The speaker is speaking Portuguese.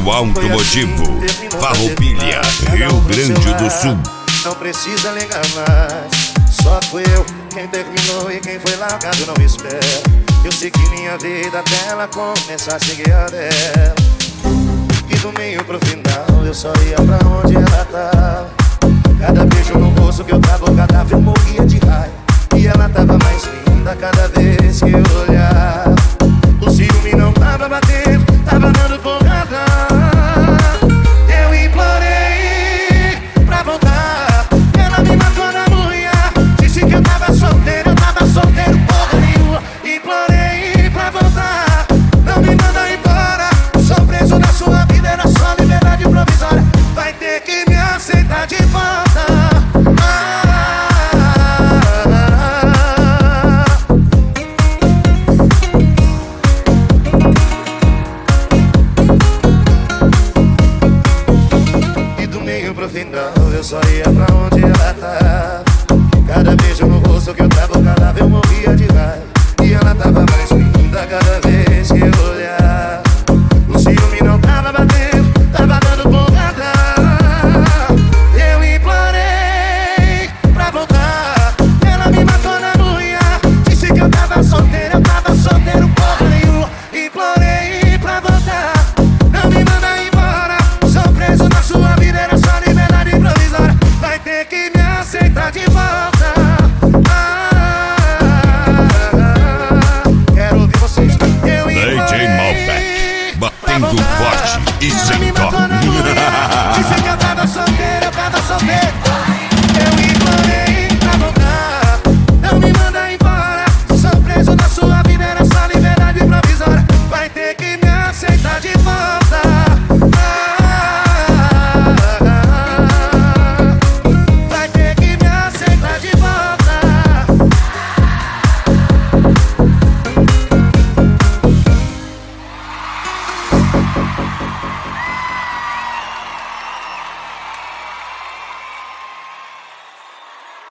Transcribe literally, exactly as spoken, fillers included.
Centro Automotivo, Farroupilha, Rio Grande do Sul. Não precisa ligar mais, só fui eu quem terminou e quem foi largado não espera. Eu segui minha vida até ela começar a seguir a dela. E do meio pro final eu só ia pra onde ela tava. Cada beijo no rosto que eu tava, o cadáver, eu morria de raiva. E ela tava mais linda cada vez que eu olhava. O ciúme não tava batendo, tava dando porrada. Eu implorei pra voltar, ela me matou na unha. Disse que eu tava solteiro, eu tava solteiro porra nenhuma. Implorei pra voltar, não me manda embora. Sou preso na sua vida, era só liberdade provisória. Vai ter que me aceitar de volta. Pro final eu só ia pra onde ela tava. Cada beijo no rosto que eu tava, o cadáver, eu morria de raiva. E ela tava